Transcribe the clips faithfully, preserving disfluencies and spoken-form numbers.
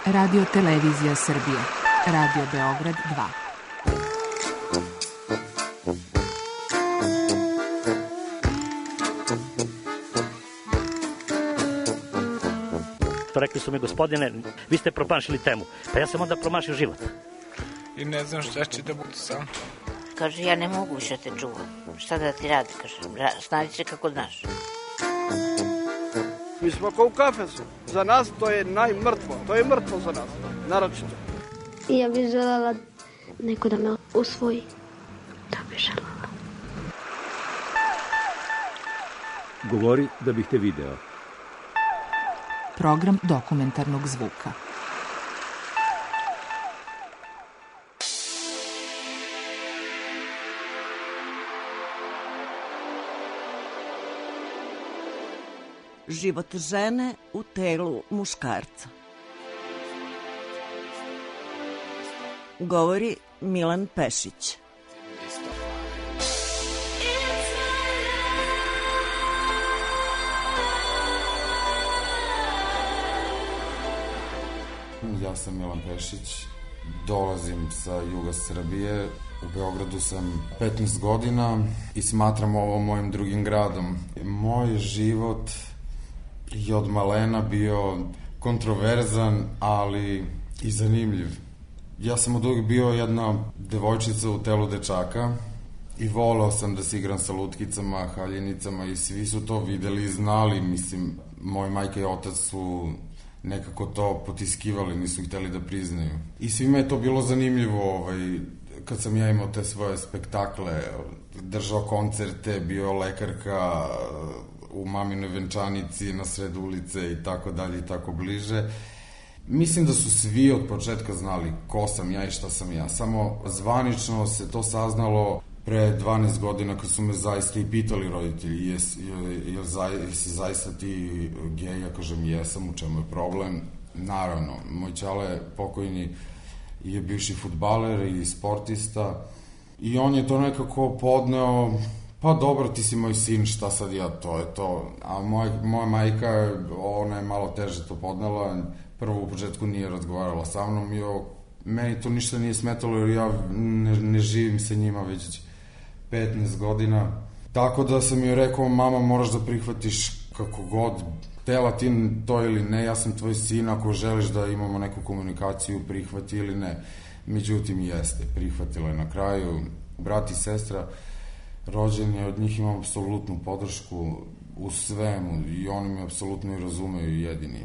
Radio Televizija Srbije. Radio Beograd dva. Rekli su mi, gospodine, vi ste promašili temu. Pa ja sam onda promašio život. I ne znam šta će da budu sam. Kaže, ja ne mogu više te čuvam. Šta da ti radi, kaže, snađi se kako znaš. Mi smo kao u kafesu. Za nas to je najmrtvo. To je mrtvo za nas, naročito. Ja bih želela neko da me usvoji. Da bih želela. Govori da bih te video. Program dokumentarnog zvuka. Život žene u telu muškarca. Govori Milan Pešić. Ja sam Milan Pešić, dolazim sa juga Srbije. U Beogradu sam petnaest godina i smatram ovo mojim drugim gradom. Moj život je od malena bio kontroverzan, ali i zanimljiv. Ja sam od uvijek bio jedna devojčica u telu dečaka i voleo sam da se igram sa lutkicama, haljenicama i svi su to videli i znali. Mislim, moj majka i otac su nekako to potiskivali, nisu hteli da priznaju. I svima je to bilo zanimljivo, ovaj, kad sam ja imao te svoje spektakle, držao koncerte, bio lekarka u maminoj venčanici, na sred ulice i tako dalje i tako bliže. Mislim da su svi od početka znali ko sam ja i šta sam ja. Samo zvanično se to saznalo pre dvanaest godina kad su me zaista i pitali roditelji jes, jel, jesi zaista ti gej? Ja kažem jesam, u čemu je problem? Naravno, moj ćale pokojni je bivši fudbaler i sportista i on je to nekako podneo, pa dobro, ti si moj sin, šta sad ja, to je to. A moj, moja majka, ona je malo teže to podnela, prvo u početku nije razgovarala sa mnom i o, meni to ništa nije smetalo jer ja ne, ne živim sa njima već petnaest godina. Tako da sam joj rekao, mama, moraš da prihvatiš kako god, tela ti to ili ne, ja sam tvoj sin, ako želiš da imamo neku komunikaciju, prihvati ili ne. Međutim, jeste, prihvatila je na kraju. Brat i sestra rođeni, od njih imam apsolutnu podršku u svemu i oni me apsolutno i razumeju jedini.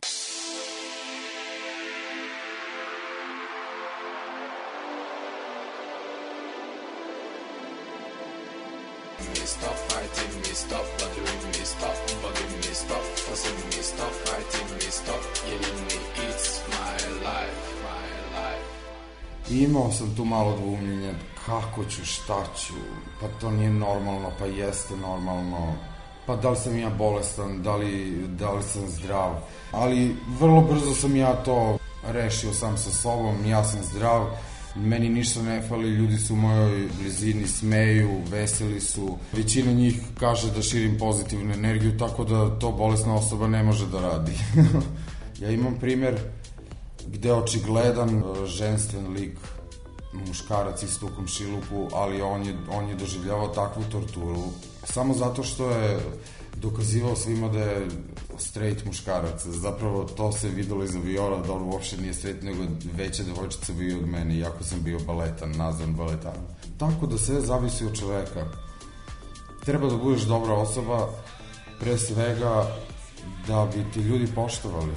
Stop fighting me, stop bothering me, stop bothering me, stop fussing me, stop fighting me, stop killing me, it's my life, my life. Imao sam tu malo dvoumljenja, kako ću, šta ću, pa to nije normalno, pa jeste normalno, pa da li sam ja bolestan, da li, da li sam zdrav, ali vrlo brzo sam ja to rešio sam sa sobom, ja sam zdrav, meni ništa ne fali, ljudi su u mojoj blizini, smeju, veseli su. Većina njih kaže da širim pozitivnu energiju, tako da to bolesna osoba ne može da radi. Ja imam primer gde očigledan ženstven lik, muškarac isto u komšiluku, ali on je, on je doživljavao takvu torturu samo zato što je dokazivao svima da je straight muškarac. Zapravo to se videlo iz aviona da on uopšte nije straight, nego veća devojčica bio od mene, iako sam bio baletan, nazvan baletan. Tako da sve zavisi od čoveka. Treba da budeš dobra osoba, pre svega da bi ti ljudi poštovali.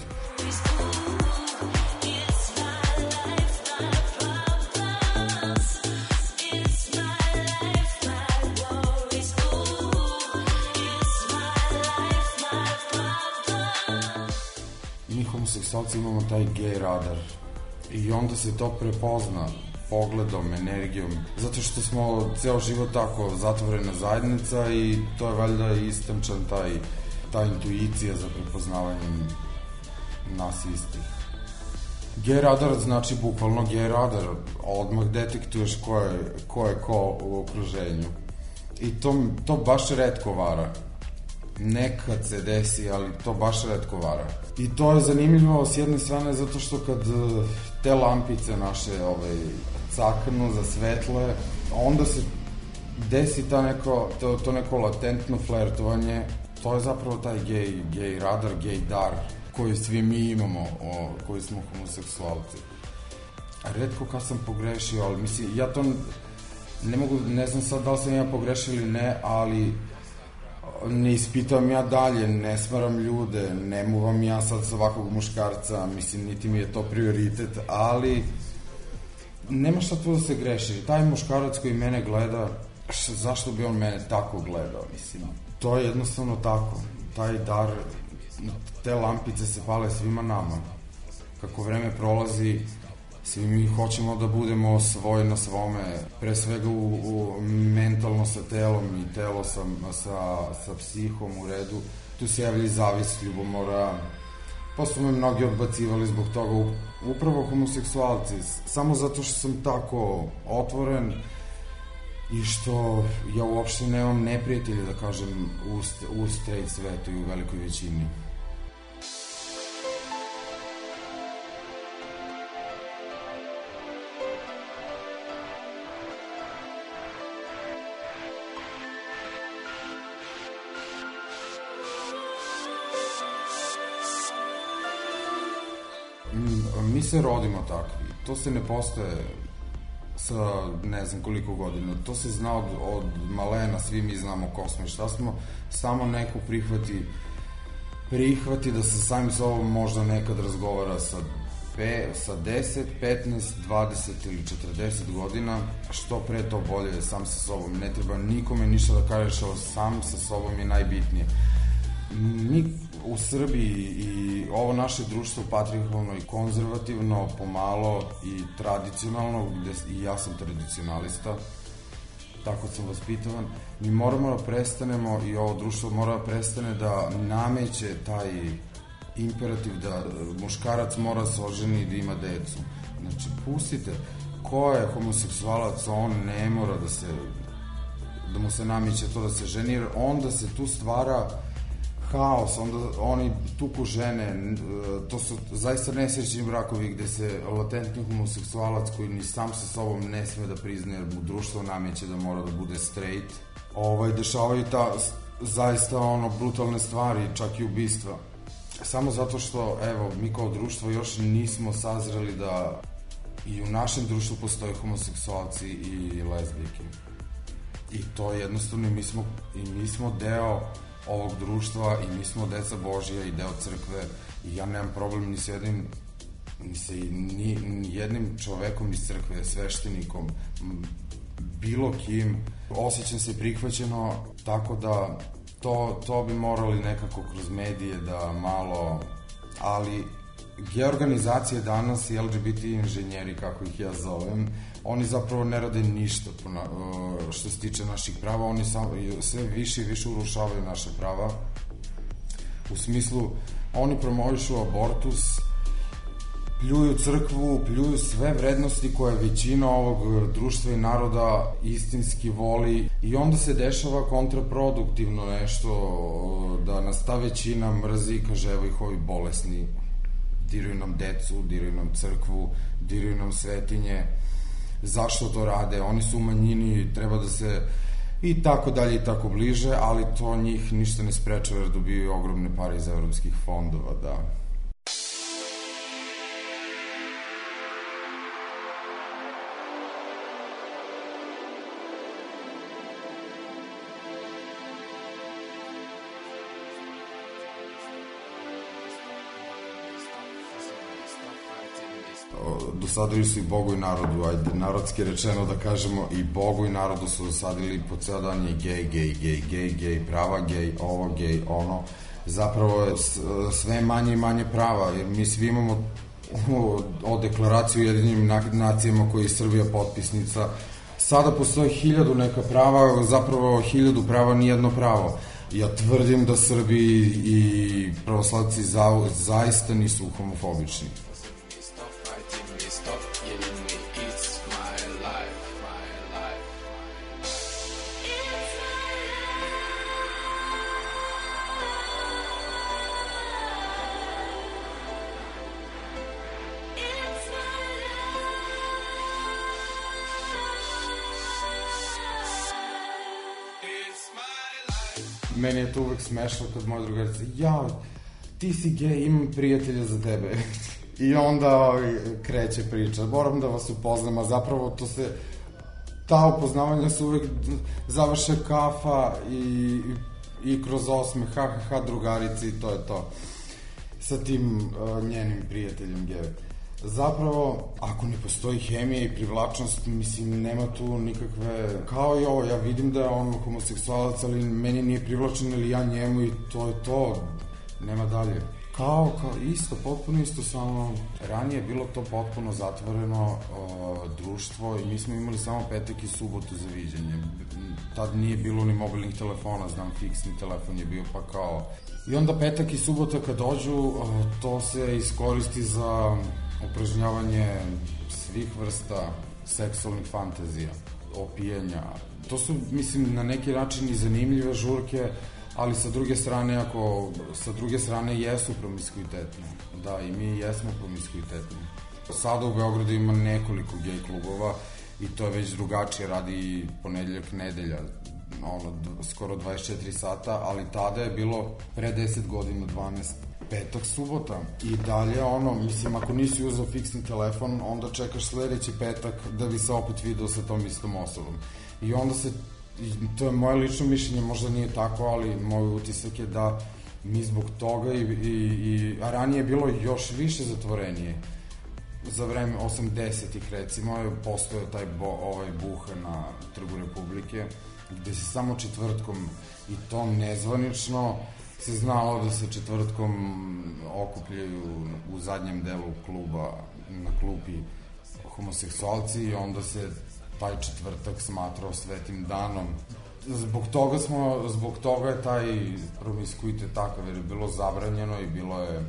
Homoseksualci imamo taj gej radar i onda se to prepozna pogledom, energijom, zato što smo ceo život tako zatvorena zajednica i to je valjda istamčan taj, ta intuicija za prepoznavanjem nas istih. Gej radar znači bukvalno gej radar, odmah detektuješ ko je ko, je ko u okruženju i to, to baš retko vara. nekad se desi, ali to baš retko vara. I to je zanimljivo s jedne strane zato što kad te lampice naše ovaj, caknu za svetle, onda se desi ta neko, to, to neko latentno flertovanje. To je zapravo taj gej, gej radar, gej dar koji svi mi imamo, o, koji smo homoseksualci. Retko kad sam pogrešio, ali mislim, ja to ne mogu, ne znam sad da li sam ja pogrešio ili ne, ali ne ispitavam ja dalje, ne smaram ljude, ne muvam ja sad svakog muškarca, mislim, niti mi je to prioritet, ali nema šta tu da se greši. Taj muškarac koji mene gleda, š, zašto bi on mene tako gledao, mislim. To je jednostavno tako. Taj dar, te lampice se pale svima nama. Kako vreme prolazi, svi mi hoćemo da budemo svoj na svome, pre svega u, u mentalno sa telom i telo sa, sa, sa psihom u redu. Tu se javlja zavist, ljubomora. Posle me mnogi odbacivali zbog toga, upravo homoseksualci, samo zato što sam tako otvoren i što ja uopšte nemam neprijatelje, da kažem, u, u straight svetu i u velikoj većini. Mi se rodimo takvi, to se ne postaje sa ne znam koliko godina, to se zna od, od malena, svi mi znamo ko smo i šta smo, samo neko prihvati, prihvati da se samim sobom možda nekad razgovara sa, pe, sa deset, petnaest, dvadeset ili četrdeset godina, što pre to bolje sam sa sobom, ne treba nikome ništa da kažeš, ali sam sa sobom je najbitnije. Mi u Srbiji i ovo naše društvo patriarhalno i konzervativno, pomalo i tradicionalno, gde i ja sam tradicionalista, tako sam vaspitavan, mi moramo da prestanemo i ovo društvo mora da prestane da nameće taj imperativ da muškarac mora se oženi i da ima decu. Znači, pustite, ko je homoseksualac, on ne mora da se, da mu se nameće to da se ženi, jer onda se tu stvara haos, onda oni tuku žene, to su zaista nesrećni brakovi gde se latentni homoseksualac koji ni sam sa sobom ne sme da priznaje, jer mu društvo nameće da mora da bude straight, ovaj, dešavaju ta zaista ono brutalne stvari, čak i ubistva. Samo zato što, evo, mi kao društvo još nismo sazreli da i u našem društvu postoje homoseksualci i lezbijke. I to jednostavno, mi smo, i mi smo deo ovog društva i mi smo deca Božja i deo crkve i ja nemam problem ni s jednim ni sa ni, ni jednim čovekom iz crkve, sveštenikom, bilo kim. Osjećam se prihvaćeno, tako da to, to bi morali nekako kroz medije da malo, ali gej organizacije danas i L G B T inženjeri, kako ih ja zovem, oni zapravo ne rade ništa što se tiče naših prava, oni sve više i više urušavaju naše prava. U smislu, oni promovišu abortus, pljuju crkvu, pljuju sve vrednosti koje većina ovog društva i naroda istinski voli i onda se dešava kontraproduktivno nešto, da nas ta većina mrzi i kaže, evo ih ovi bolesni, diraju nam decu, diraju nam crkvu, diraju nam svetinje. Zašto to rade? Oni su u manjini, treba da se i tako dalje i tako bliže, ali to njih ništa ne sprečava jer dobiju ogromne pare iz evropskih fondova, da. Dosadili su i Bogu i narodu, ajde, narodski rečeno da kažemo, i Bogu i narodu su dosadili po ceo dan je gej, gej, gej, gej, gej, prava gej, ovo gej, ono. Zapravo je sve manje i manje prava, jer mi svi imamo o deklaraciju Ujedinjenim nacijama koji je Srbija potpisnica. Sada postoje hiljadu neka prava, zapravo hiljadu prava, nijedno pravo. Ja tvrdim da Srbi i pravoslavci za, zaista nisu homofobični. meni je to uvek smešno kad moja drugarica, ja, ti si gej, imam prijatelja za tebe. I onda kreće priča, moram da vas upoznam, a zapravo to se, ta upoznavanja su uvek završe kafa i, i kroz osme, ha, ha, ha, drugarici, i to je to. Sa tim uh, njenim prijateljem gej. Zapravo, ako ne postoji hemija i privlačnost, mislim, nema tu nikakve... Kao i ovo, ja vidim da je on homoseksualac, ali meni nije privlačen ili ja njemu i to je to. Nema dalje. Kao, kao, isto, potpuno isto, samo ranije je bilo to potpuno zatvoreno uh, društvo i mi smo imali samo petak i subotu za viđenje. Tad nije bilo ni mobilnih telefona, znam, fiksni telefon je bio, pa kao... I onda petak i subota kad dođu, uh, to se iskoristi za upražnjavanje svih vrsta seksualnih fantazija, opijanja. To su, mislim, na neki način i zanimljive žurke, ali sa druge strane, ako sa druge strane jesu promiskuitetne. Da, i mi jesmo promiskuitetni. Sada u Beogradu ima nekoliko gej klubova i to je već drugačije, radi ponedeljak, nedelja, ono, skoro dvadeset četiri sata, ali tada je bilo pre deset godina, dvanaest, petak, subota. I dalje, ono, mislim, ako nisi uzao fiksni telefon, onda čekaš sledeći petak da bi se opet video sa tom istom osobom. I onda se, to je moje lično mišljenje, možda nije tako, ali moj utisak je da mi zbog toga i, i, i a ranije je bilo još više zatvorenije. Za vreme osamdesetih, recimo, je postojao taj bo, ovaj buha na Trgu Republike, gde se samo četvrtkom, i to nezvanično, se znalo da se četvrtkom okupljaju u zadnjem delu kluba, na klupi, homoseksualci, i onda se taj četvrtak smatrao svetim danom. Zbog toga smo, zbog toga je taj promiskuitet takav, jer je bilo zabranjeno i bilo je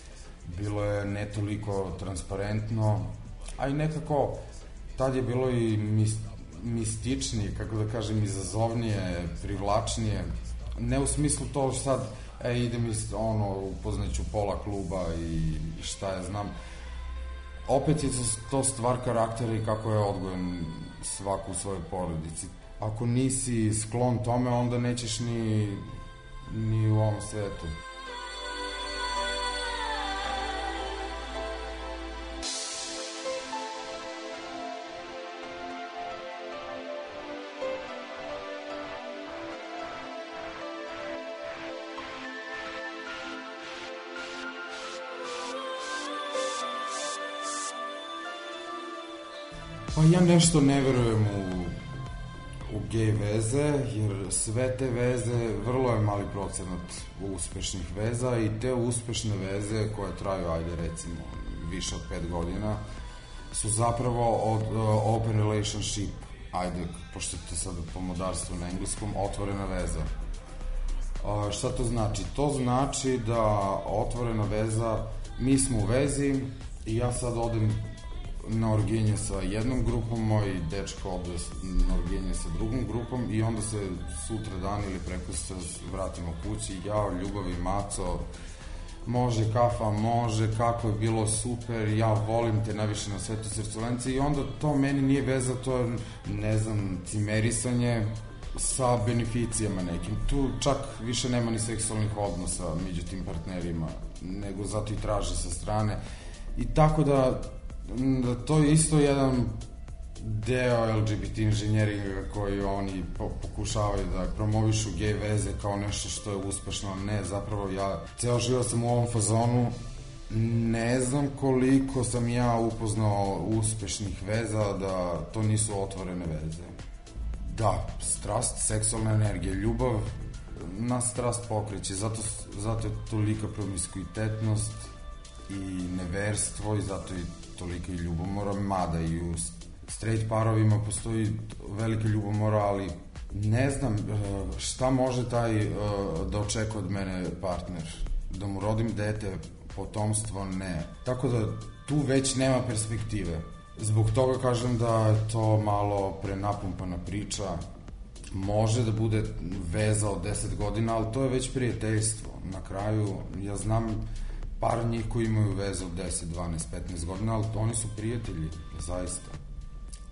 bilo je ne toliko transparentno, a i nekako tad je bilo i mis, mističnije, kako da kažem, izazovnije, privlačnije. Ne u smislu to sad, e, idem iz, ono, upoznaću pola kluba i šta ja znam. Opet je to stvar karaktera i kako je odgojen svako u svojoj porodici. Ako nisi sklon tome, onda nećeš ni, ni u ovom svetu. Pa ja nešto ne verujem u, u gej veze, jer sve te veze, vrlo je mali procenat uspešnih veza i te uspešne veze koje traju, ajde recimo, više od pet godina, su zapravo od uh, open relationship, ajde, pošto je to sad pomodarstvo na engleskom, otvorena veza. Uh, šta to znači? To znači da otvorena veza, mi smo u vezi i ja sad odem na orginje sa jednom grupom, moj dečko ode na orginje sa drugom grupom i onda se sutra dan ili preko se vratimo kući, ja, ljubav i maco, može kafa, može, kako je bilo super, ja volim te najviše na svetu srcovence, i onda to meni nije veza, to je, ne znam, cimerisanje sa beneficijama nekim. Tu čak više nema ni seksualnih odnosa među tim partnerima, nego zato i traže sa strane. I tako da da to je isto jedan deo el ge be te inženjeringa koji oni pokušavaju da promovišu gej veze kao nešto što je uspešno. Ne, zapravo ja ceo život sam u ovom fazonu, ne znam koliko sam ja upoznao uspešnih veza da to nisu otvorene veze. Da, strast, seksualna energija, ljubav nas strast pokreće, zato, zato je tolika promiskuitetnost i neverstvo i zato je tolika i ljubomora, mada i u straight parovima postoji velika ljubomora, ali ne znam šta može taj da očekuje od mene partner. Da mu rodim dete, potomstvo, ne. Tako da tu već nema perspektive. Zbog toga kažem da je to malo prenapumpana priča. Može da bude veza od deset godina, ali to je već prijateljstvo. Na kraju, ja znam par njih koji imaju veze od deset, dvanaest, petnaest godina, ali oni su prijatelji, zaista.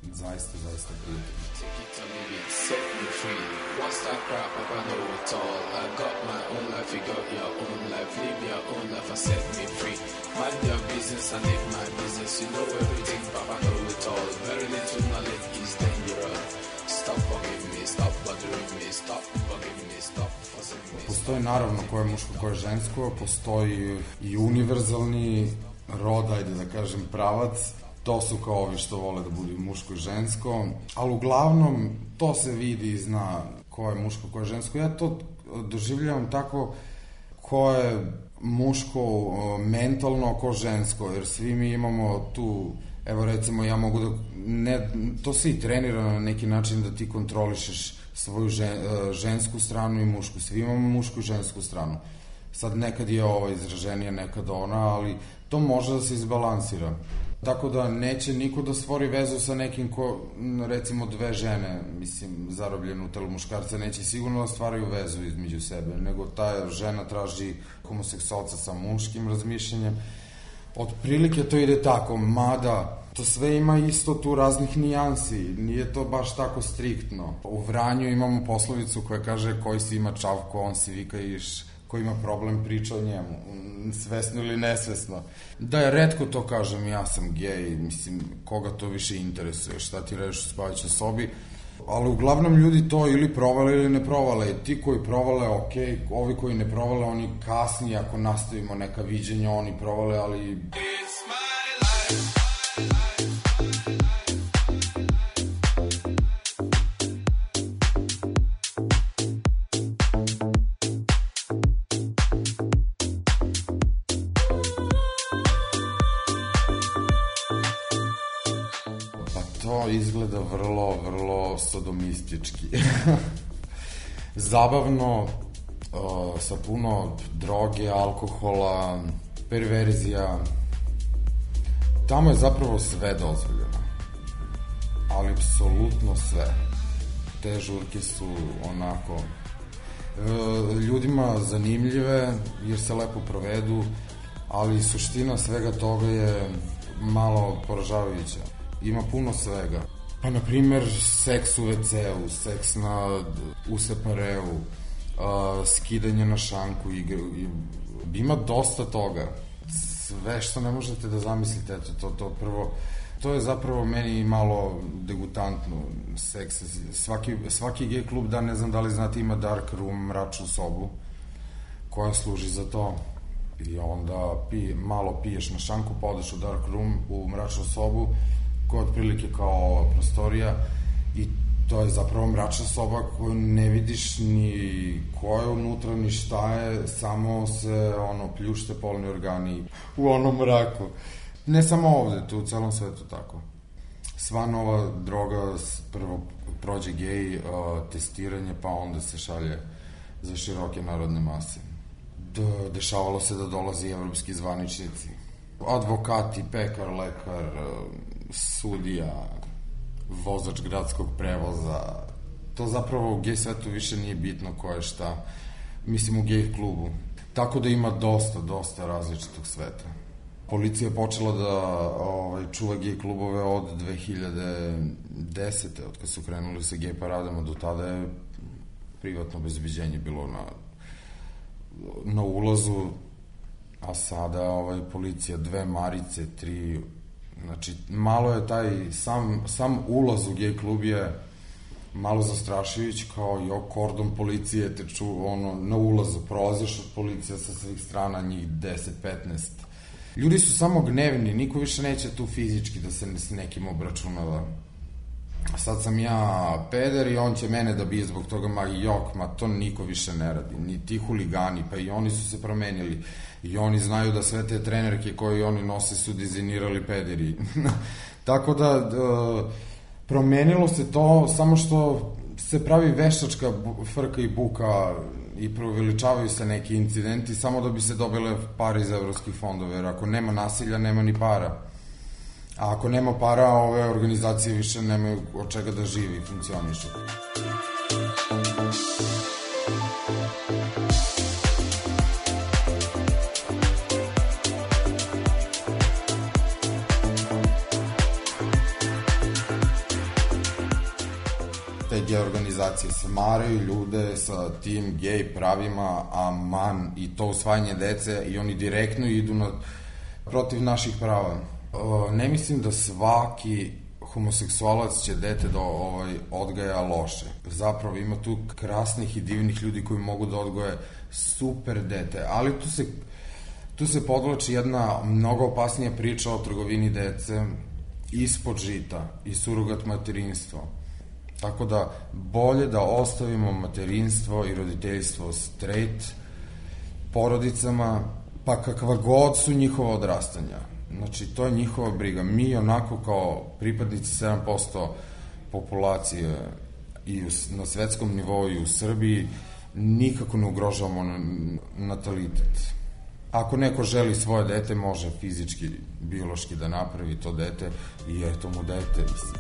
zaista, zaista prijatelj. Set me free. What's that crap? I know it all. I got my own life, you got your own life. Live your own life and set me free. Mind your business and live my business. You know everything, Papa know it all. Very little knowledge is dangerous. Stop bugging me, stop bothering me, stop bugging me, stop fussing me. Postoji naravno koje je muško, koje je žensko, postoji i univerzalni rod, ajde da kažem, pravac. To su kao ovi što vole da budu muško i žensko, ali uglavnom to se vidi i zna ko je muško, ko je žensko. Ja to doživljavam tako ko je muško mentalno, ko žensko, jer svi mi imamo tu, evo recimo ja mogu da, ne, to se i trenira na neki način da ti kontrolišeš svoju žen, žensku stranu i mušku. Svi imamo mušku i žensku stranu. Sad nekad je ova izraženija, nekad ona, ali to može da se izbalansira. Tako da neće niko da stvori vezu sa nekim ko, recimo dve žene, mislim, zarobljene u telu muškarca, neće sigurno da stvaraju vezu između sebe, nego ta žena traži homoseksualca sa muškim razmišljanjem. Otprilike to ide tako, mada to sve ima isto tu raznih nijansi, nije to baš tako striktno. U Vranju imamo poslovicu koja kaže koji si ima čavko, on si vika iš, ko ima problem priča o njemu, svesno ili nesvesno. Da je retko to kažem, ja sam gej, mislim, koga to više interesuje, šta ti reš u spavajućoj sobi, ali uglavnom ljudi to ili provale ili ne provale. Ti koji provale, ok, ovi koji ne provale, oni kasnije, ako nastavimo neka viđenja, oni provale, ali... To izgleda vrlo, vrlo sodomistički. Zabavno, uh, sa puno droge, alkohola, perverzija. Tamo je zapravo sve dozvoljeno. Ali apsolutno sve. Te žurke su onako uh, ljudima zanimljive jer se lepo provedu, ali suština svega toga je malo poražavajuća. Ima puno svega. Pa, na primer, seks u ve ce u, seks na, u separeu, uh, skidanje na šanku, igre, ima dosta toga. Sve što ne možete da zamislite, eto, to, to prvo, to je zapravo meni malo degutantno, seks. Svaki, svaki gej klub, da ne znam da li znate, ima dark room, mračnu sobu, koja služi za to. I onda pi, malo piješ na šanku, pa odeš u dark room, u mračnu sobu, koja je otprilike kao prostorija i to je zapravo mračna soba koju ne vidiš ni ko je unutra, ni šta je, samo se ono pljušte polni organi u onom mraku. Ne samo ovde, tu u celom svetu tako. Sva nova droga prvo prođe gej uh, testiranje, pa onda se šalje za široke narodne mase. De, dešavalo se da dolazi evropski zvaničnici, advokati, pekar, lekar, sudija, vozač gradskog prevoza. To zapravo u gej svetu više nije bitno ko je šta. Mislim u gej klubu. Tako da ima dosta, dosta različitog sveta. Policija je počela da ovaj, čuva gej klubove od dve hiljade desete. od kad su krenuli sa gej paradama. Do tada je privatno obezbeđenje bilo na, na ulazu, a sada ovaj, policija dve marice, tri... Znači, malo je taj, sam, sam ulaz u gej klub je malo zastrašujuć, kao jo, kordon policije te ču, ono, na ulazu, prolaziš od policija sa svih strana, njih deset petnaest. Ljudi su samo gnevni, niko više neće tu fizički da se s nekim obračunava. Sad sam ja peder i on će mene da bije zbog toga, ma jok, ma to niko više ne radi, ni ti huligani, pa i oni su se promenili. I oni znaju da sve te trenerke koje oni nose su dizajnirali pederi. Tako da, e, promenilo se to, samo što se pravi veštačka frka i buka i proveličavaju se neki incidenti samo da bi se dobile pare iz evropskih fondova, jer ako nema nasilja, nema ni para. A ako nema para, ove organizacije više nemaju od čega da živi i funkcionišu. gej organizacije smaraju ljude sa tim gej pravima, a man i to usvajanje dece i oni direktno idu na, protiv naših prava. Ne mislim da svaki homoseksualac će dete da ovaj, odgaja loše. Zapravo ima tu krasnih i divnih ljudi koji mogu da odgoje super dete, ali tu se, tu se podvlači jedna mnogo opasnija priča o trgovini dece ispod žita i surogat materinstvo. Tako da bolje da ostavimo materinstvo i roditeljstvo straight porodicama, pa kakva god su njihova odrastanja. Znači, to je njihova briga. Mi onako kao pripadnici sedam posto populacije i u, na svetskom nivou i u Srbiji nikako ne ugrožavamo natalitet. Ako neko želi svoje dete, može fizički, biološki da napravi to dete i eto mu dete, mislim.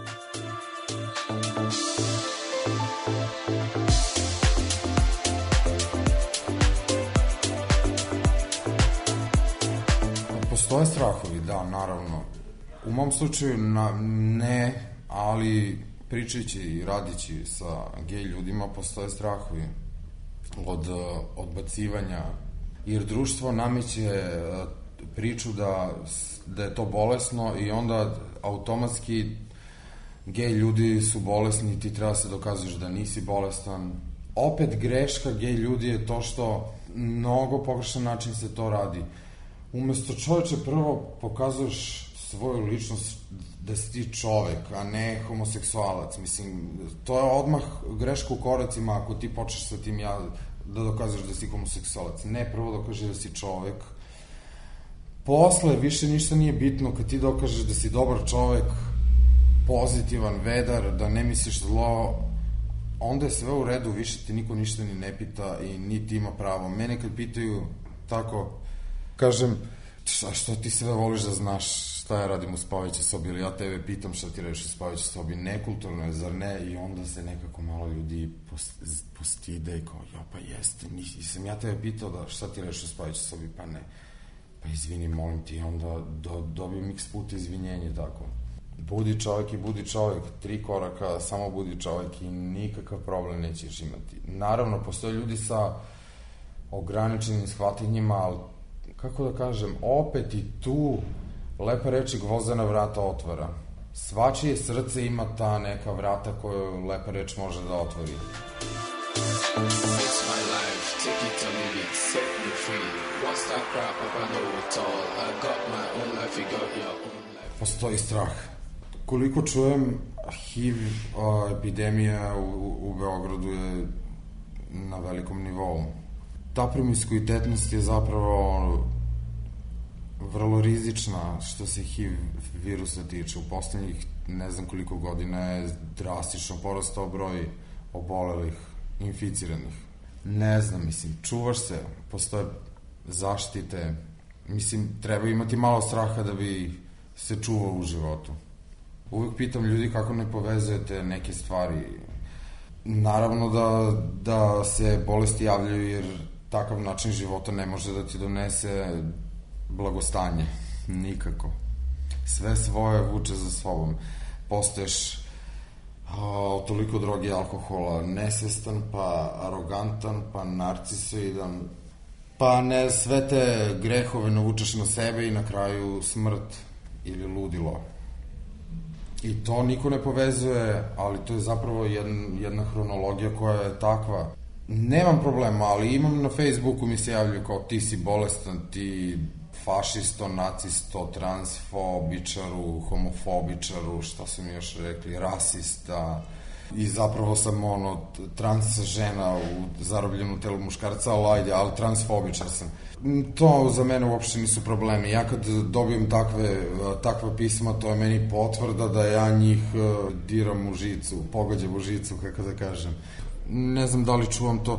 Postoje strahovi, da, naravno. U mom slučaju na, ne, ali pričajući i radići sa gej ljudima postoje strahovi od odbacivanja, jer društvo nameće priču da, da je to bolesno i onda automatski gej ljudi su bolesni i ti treba se dokazuješ da nisi bolestan. Opet greška gej ljudi je to što mnogo pogrešan način se to radi. Umesto čoveče prvo pokazuješ svoju ličnost da si ti čovek, a ne homoseksualac. Mislim, to je odmah greška u koracima ako ti počneš sa tim ja da dokazuješ da si homoseksualac. Ne, prvo dokažeš da si čovek. Posle više ništa nije bitno kad ti dokažeš da si dobar čovek, pozitivan, vedar, da ne misliš zlo, onda je sve u redu, više ti niko ništa ni ne pita i niti ima pravo. Mene kad pitaju tako, kažem, šta, što ti sve voliš da znaš šta ja radim u spavajućoj sobi, ili ja tebe pitam šta ti radiš u spavajućoj sobi, nekulturno je, zar ne? I onda se nekako malo ljudi postide i kao, jo, pa jeste, nisam ja tebe pitao da šta ti radiš u spavajućoj sobi, pa ne. Pa izvini, molim ti, onda do, dobijem x puta izvinjenje, tako. Budi čovek i budi čovek, tri koraka, samo budi čovek i nikakav problem nećeš imati. Naravno, postoje ljudi sa ograničenim shvatanjima, ali kako da kažem, opet i tu lepa reči gvozdena vrata otvara. Svačije srce ima ta neka vrata koju lepa reč može da otvori. It's my life, take it or leave it, set me free. What's that crap up, I know it all. I got my own life, you got your own life. Postoji strah. Koliko čujem, H I V epidemija u, u Beogradu je na velikom nivou. Ta promiskuitetnost je zapravo vrlo rizična što se H I V virusa tiče. U poslednjih ne znam koliko godina je drastično porastao broj obolelih, inficiranih. Ne znam, mislim, čuvaš se, postoje zaštite. Mislim, treba imati malo straha da bi se čuvao u životu. Uvijek pitam ljudi kako ne povezujete neke stvari. Naravno da, da se bolesti javljaju jer takav način života ne može da ti donese blagostanje. Nikako. Sve svoje vuče za sobom. Postaješ o, toliko droge i alkohola, nesvestan, pa arogantan, pa narcisoidan, pa ne, sve te grehove navučeš na sebe i na kraju smrt ili ludilo. I to niko ne povezuje, ali to je zapravo jedna, jedna hronologija koja je takva. Nemam problema, ali imam na Facebooku mi se javljaju kao ti si bolestan, ti fašisto, nacisto, transfobičaru, homofobičaru, šta su mi još rekli, rasista. I zapravo sam ono, trans žena u zarobljenom telu muškarca, ali ajde, ali transfobičar sam. To za mene uopšte nisu problemi. Ja kad dobijem takve, takva pisma, to je meni potvrda da ja njih diram u žicu, pogađam u žicu, kako da kažem. Ne znam da li čuvam to.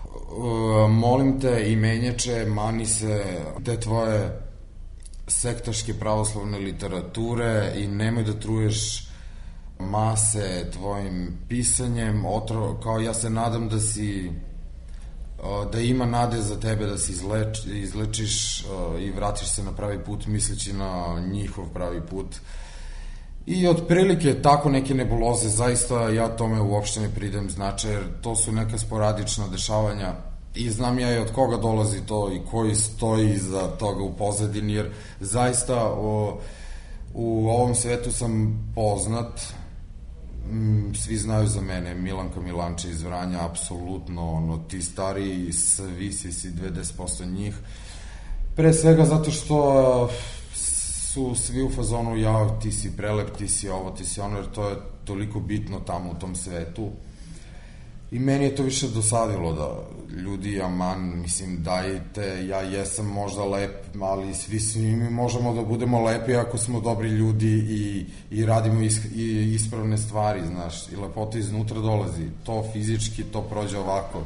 Molim te, imenjače, mani se te tvoje sektaške pravoslavne literature i nemoj da truješ mase tvojim pisanjem, otro, kao ja se nadam da si da ima nade za tebe da se izleč, izlečiš i vratiš se na pravi put misleći na njihov pravi put I otprilike tako neke nebuloze, zaista ja tome uopšte ne pridajem značaj, jer to su neka sporadična dešavanja i znam ja i od koga dolazi to i koji stoji iza toga u pozadini, jer zaista o, u ovom svetu sam poznat, svi znaju za mene, Milanka Milanče iz Vranja, apsolutno, ono, ti stariji, svi si si dvadeset posto njih, pre svega zato što su svi u fazonu, ja, ti si prelep, ti si ovo, ti si ono, jer to je toliko bitno tamo u tom svetu. I meni je to više dosadilo da ljudi, aman, mislim, dajte, ja jesam možda lep, ali svi svi mi možemo da budemo lepi ako smo dobri ljudi i, i radimo is, i ispravne stvari, znaš, i lepota iznutra dolazi. To fizički, to prođe ovako.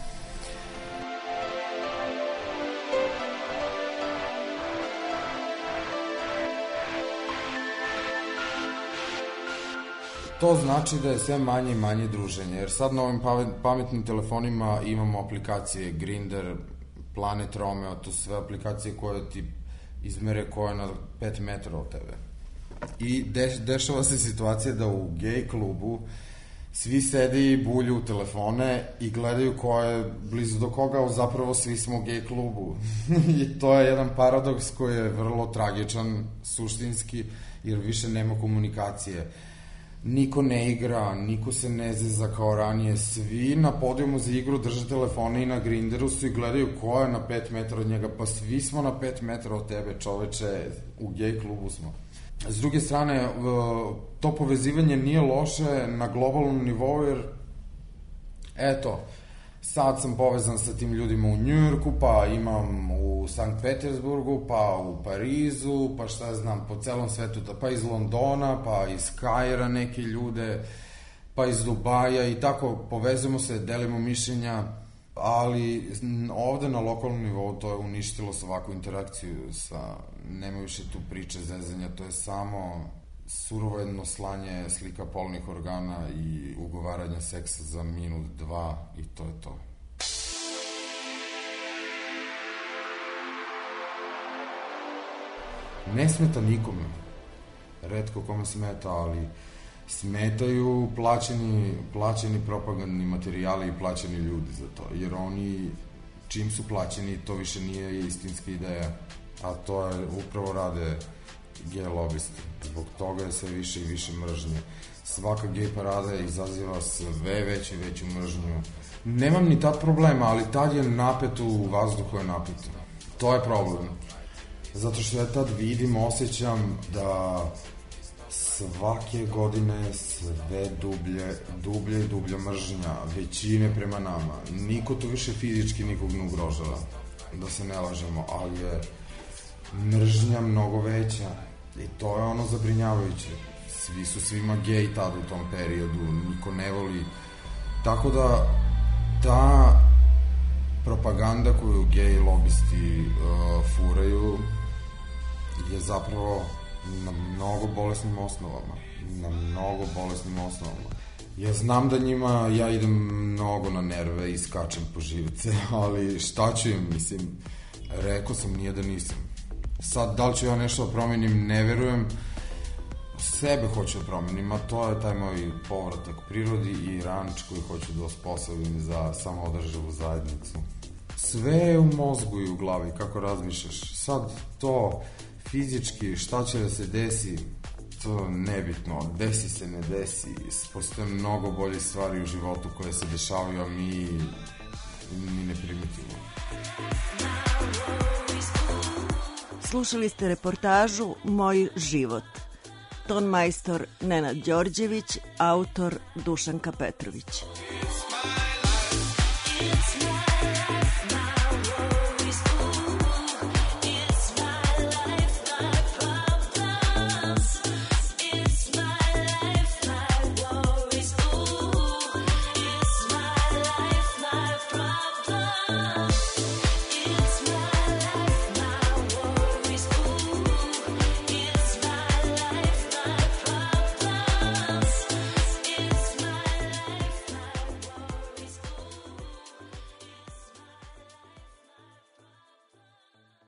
To znači da je sve manje i manje druženje, jer sad na ovim pametnim telefonima imamo aplikacije Grindr, Planet Romeo, to su sve aplikacije koje ti izmere ko je na pet metara od tebe. I deš, dešava se situacija da u gej klubu svi sede i bulju u telefone i gledaju ko je blizu do koga, a zapravo svi smo u gej klubu. I to je jedan paradoks koji je vrlo tragičan, suštinski, jer više nema komunikacije. Niko ne igra, niko se ne zeza kao ranije, svi na podijumu za igru drže telefone i na Grinderu su i gledaju ko je na pet metara od njega, pa svi smo na pet metara od tebe, čoveče, u gej klubu smo. S druge strane, to povezivanje nije loše na globalnom nivou, jer eto, sad sam povezan sa tim ljudima u Njujorku, pa imam u Sankt Petersburgu, pa u Parizu, pa šta ja znam, po celom svetu, pa iz Londona, pa iz Kaira neke ljude, pa iz Dubaja i tako povezujemo se, delimo mišljenja, ali ovde na lokalnom nivou to je uništilo svaku interakciju, sa, nema više tu priče zezanja, to je samo surovo jedno slanje slika polnih organa i ugovaranje seksa za minut, dva i to je to. Ne smeta nikome, retko kome smeta, ali smetaju plaćeni, plaćeni propagandni materijali i plaćeni ljudi za to, jer oni čim su plaćeni to više nije istinska ideja, a to je upravo rade gej lobisti. Zbog toga je sve više i više mržnje. Svaka gej parada izaziva sve veću i veću mržnju. Nemam ni tad problema, ali tad je napeto u vazduhu je napeto. To je problem. Zato što ja tad vidim, osjećam da svake godine sve dublje, dublje i dublje mržnja, većine prema nama. Niko tu više fizički nikog ne ugrožava, da se ne lažemo, ali je mržnja mnogo veća i to je ono zabrinjavajuće. Svi su svima gej tada u tom periodu, niko ne voli. Tako da ta propaganda koju gej lobisti uh, furaju je zapravo na mnogo bolesnim osnovama. Na mnogo bolesnim osnovama. Ja znam da njima, ja idem mnogo na nerve i skačem po živce, ali šta ću im, mislim, rekao sam, nije da nisam. Sad, da li ću ja nešto da promenim, ne verujem. Sebe hoću da promenim, a to je taj moj povratak prirodi i ranč koji hoću da osposobim za samoodrživu zajednicu. Sve je u mozgu i u glavi, kako razmišljaš. Sad, to fizički, šta će da se desi, to nebitno, desi se, ne desi. Postoje mnogo bolje stvari u životu koje se dešavaju, a mi, mi ne primetimo. Slušali ste reportažu Moj život. Ton majstor Nenad Đorđević, autor Dušanka Petrović.